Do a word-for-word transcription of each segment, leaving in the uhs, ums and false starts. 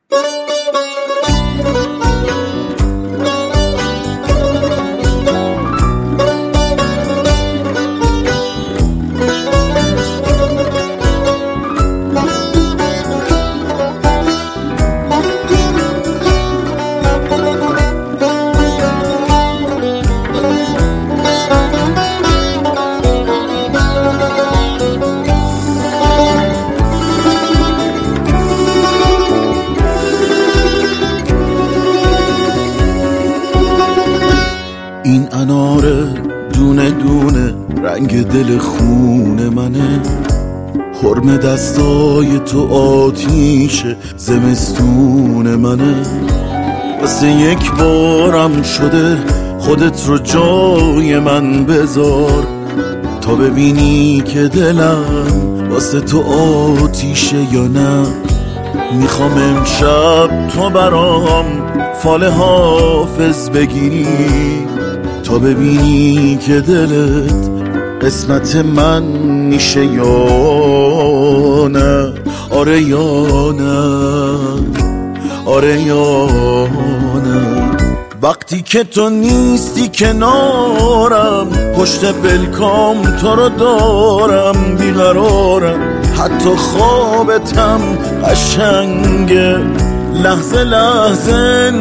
این اناره دونه دونه رنگ دل خون منه، حرم دستای تو آتیش زمستون منه. واسه یک بارم شده خودت رو جای من بذار، تا ببینی که دلم واسه تو آتیشه یا نه. میخوام امشب تو برام فال حافظ بگیری، تا ببینی که دلت قسمت من میشه یا نه. آره یا نه، آره یا نه. وقتی که تو نیستی کنارم، پشت پلکام تو رو دارم، بیقرارم، حتی خوابتم قشنگه، لحظه لحظه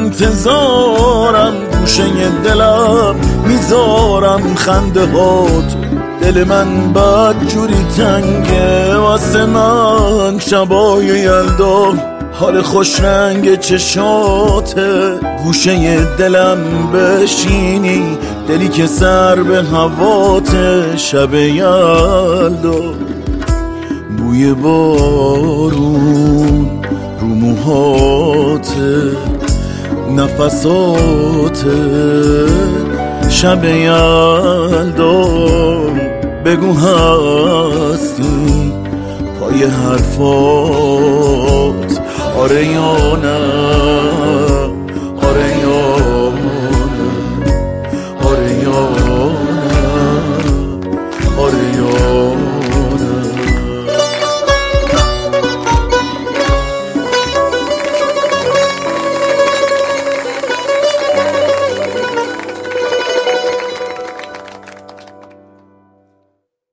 انتظارم. گوشه دلم میذارم خنده هات، دل من بد جوری تنگه واسه من. شبای یلدا حال خوش رنگ چشاته، گوشه دلم بشینی، دلی که سر به هواته. شب یلدا بوی بارون رو موهاته، نفساته. شب یلدا بگو هستی پای حرفات، آره یا نه.